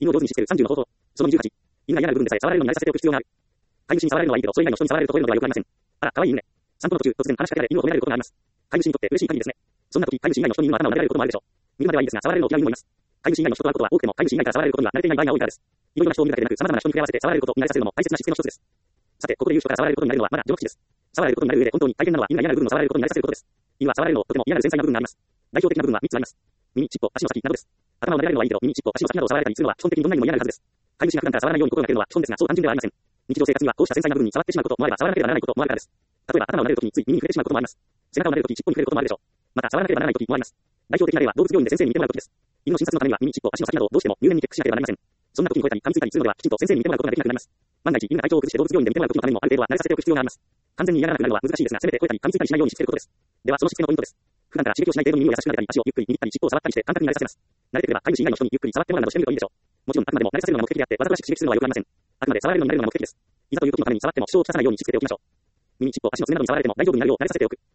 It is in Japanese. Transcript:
犬を上手にしつける30の方法。その28。犬が嫌な部分でさえ触られるのに慣れさせておく必要がある。飼い主に触られるのはいいけど、それ以外の人に触られると吠えるのではよくありません。あら、可愛い犬ね。散歩の途中、突然話しかけられ、犬を褒められることがあります。飼い主にとって嬉しい限りですね。そんな時、飼い主以外の人に犬の頭を撫でられることもあるでしょう。見るまではいいですが、触られるのを嫌う犬もいます。飼い主以外の人と会うことは多くても、飼い主以外から触られることには慣れていない場合が多いからです。いろいろな人を見るだけでなく、様々な人に触れ合わせて触られることを慣れさせるのも大切なしつけの一つです。さて、ここで言う人から触られることになるのはまだ序の口です。触られることになる上で本当に大変なのは犬が嫌な部分を触られることに慣れさせることです。犬は触られるのをとても嫌なる繊細な部分があります。代表的な部分は3つあります。耳、尻尾、足の先などです。頭を撫でられるのはいいけど、耳、尻尾、足の先などを触られたりするのは基本的にどんなにも嫌なはずです。飼い主が普段から触らないように心がけるのは基本ですが、そう単純ではありません。日常生活にはこうした繊細な部分に触ってしまうこともあれば、触らなければならないこともあるからです。例えば、頭を撫でるときについ耳に触れてしまうこともあります。背中を撫でるとき、尻尾に触れることもあるでしょう。また、触らなければならないときもあります。代表的な例は、動物病院で先生に見てもらうときです。犬の診察のためには耳、尻尾、足の先などをどうしても入念にチェックしなければなりません。そんな時に吠えたり噛みついたりするのでは、きちんと先生に見てもらうことができなくなります。万が一、犬が体調を崩して動物病院で見てもらう時のためにもある程度は慣れさせておく必要があります。完全に嫌がらなくなるのは難しいですが、せめて吠えたり噛みついたりしないようにしつけることです。では、そのしつけのポイントです。普段から刺激をしない程度に耳を優しく撫でたり、足をゆっくり握ったり、尻尾を触ったりして感覚に慣れさせます。慣れてくれば、飼い主以外の人にゆっくり触ってもらうなどしてみるといいでしょう。もちろん、あくまでも慣れさせるのが目的であって、わざとらしく刺激するのはよくありません。あくまで触られるのに慣れるのが目的です。いざという時のために触っても支障をきたさないようにしつけておきましょう。耳、尻尾、足の爪などに触られても大丈夫になるよう慣れさせておく。